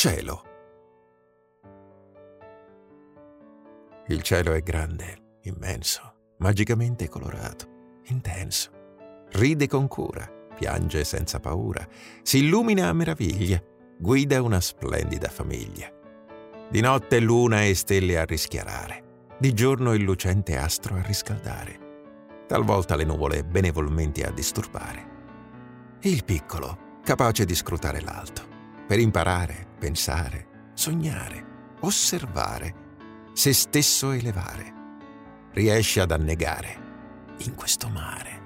Cielo. Il cielo è grande, immenso, magicamente colorato, intenso. Ride con cura, piange senza paura, si illumina a meraviglia, guida una splendida famiglia. Di notte luna e stelle a rischiarare, di giorno il lucente astro a riscaldare, talvolta le nuvole benevolmente a disturbare. Il piccolo, capace di scrutare l'alto, per imparare, pensare, sognare, osservare, se stesso elevare, riesce ad annegare in questo mare.